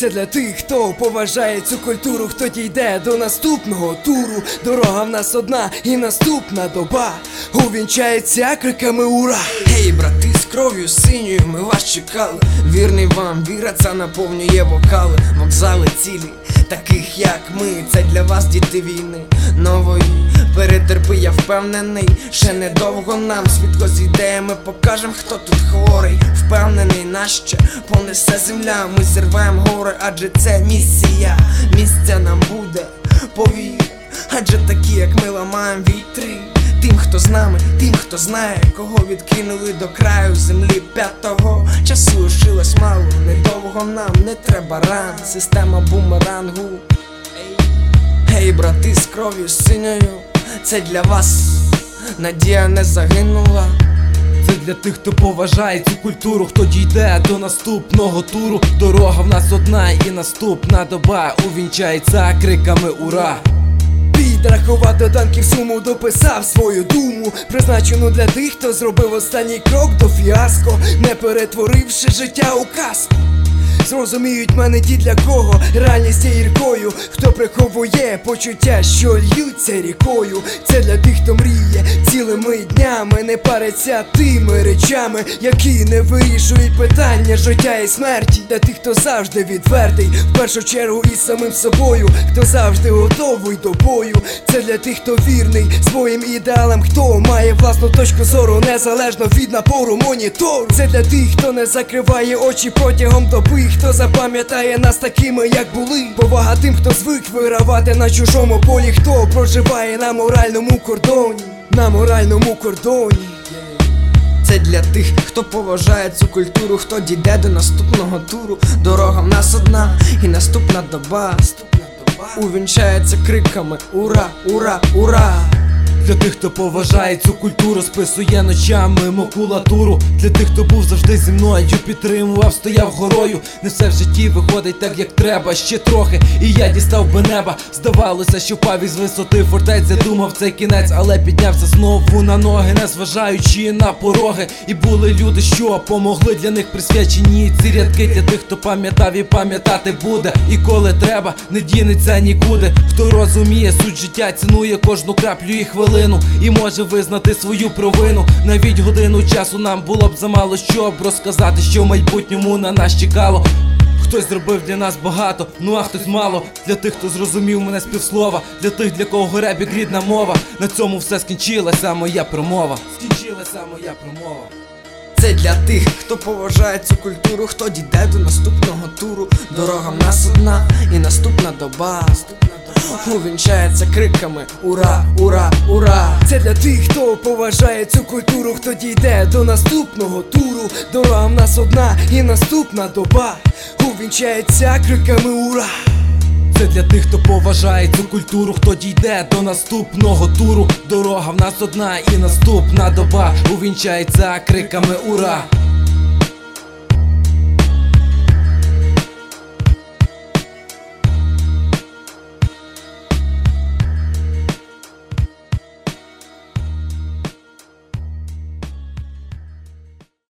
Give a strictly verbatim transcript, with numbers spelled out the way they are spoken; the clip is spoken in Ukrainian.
Це для тих, хто поважає цю культуру, хто дійде до наступного туру. Дорога в нас одна і наступна доба увінчається криками ура. Гей, брати, з кров'ю синьою ми вас чекали. Вірний вам, віра ця наповнює вокали. Вокзали цілі, таких як ми. Це для вас діти війни нової. Перетерпи, я впевнений, ще недовго нам світло зійде. Ми покажем, хто тут хворий. Впевнений, нас ще понесе земля. Ми зірвем гори, адже це місія. Місця нам буде, повір. Адже такі, як ми, ламаємо вітри. Тим, хто з нами, тим, хто знає, кого відкинули до краю землі п'ятого. Часу лишилось мало, недовго нам, не треба ран. Система бумерангу. Гей, брати, з кров'ю синьою, це для вас, надія не загинула. Це для тих, хто поважає цю культуру, хто дійде до наступного туру. Дорога в нас одна і наступна доба увінчається криками ура. Підрахував до танків суму, дописав свою думу, призначену для тих, хто зробив останній крок до фіаско, не перетворивши життя у казку. Зрозуміють мене ті, для кого реальність є гіркою, хто приховує почуття, що льються рікою. Це для тих, хто мріє цілими днями, не париться тими речами, які не вирішують питання життя і смерті. Для тих, хто завжди відвертий, в першу чергу із самим собою, хто завжди готовий до бою. Це для тих, хто вірний своїм ідеалам, хто має власну точку зору, незалежно від напору монітору. Це для тих, хто не закриває очі протягом доби, хто запам'ятає нас такими, як були. Повага тим, хто звик вигравати на чужому полі, хто проживає на моральному кордоні, на моральному кордоні. Це для тих, хто поважає цю культуру, хто дійде до наступного туру. Дорога в нас одна і наступна доба увінчається криками ура, ура, ура. Для тих, хто поважає цю культуру, списує ночами макулатуру. Для тих, хто був завжди зі мною, підтримував, стояв горою. Не все в житті виходить так, як треба. Ще трохи, і я дістав би неба. Здавалося, що впав із висоти фортець, задумав цей кінець, але піднявся знову на ноги, не зважаючи на пороги. І були люди, що помогли, для них присвячені ці рядки. Для тих, хто пам'ятав і пам'ятати буде. І коли треба, не дінеться нікуди. Хто розуміє суть життя, цінує кожну краплю і хвилину, і може визнати свою провину. Навіть годину часу нам було б замало, щоб розказати, що в майбутньому на нас чекало. Хтось зробив для нас багато, ну а хтось мало. Для тих, хто зрозумів мене з півслова, для тих, для кого реп як рідна мова. На цьому все скінчилася моя промова. Скінчилася моя промова. Це для тих, хто поважає цю культуру, хто дійде до наступного туру. Дорога в нас одна і наступна доба увінчається криками ура, ура, ура. Це для тих, хто поважає цю культуру, хто дійде до наступного туру. Дорога в нас одна і наступна доба увінчається криками ура. Це для тих, хто поважає цю культуру, хто дійде до наступного туру. Дорога в нас одна і наступна доба увінчається криками ура.